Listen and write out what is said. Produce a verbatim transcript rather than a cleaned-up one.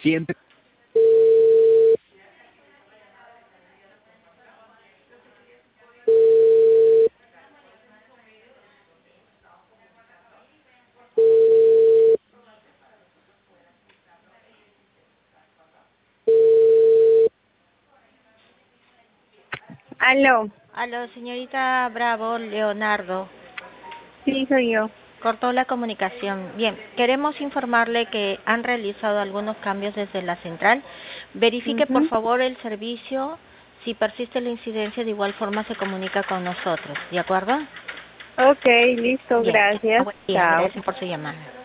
Siempre. Aló. Aló, señorita Bravo, Leonardo. Sí, soy yo. Cortó la comunicación. Bien, queremos informarle que han realizado algunos cambios desde la central. Verifique por Mhm. favor el servicio. Si persiste la incidencia, de igual forma se comunica con nosotros. ¿De acuerdo? Ok, listo, Bien, gracias. buen día. Chao. Gracias por su llamada.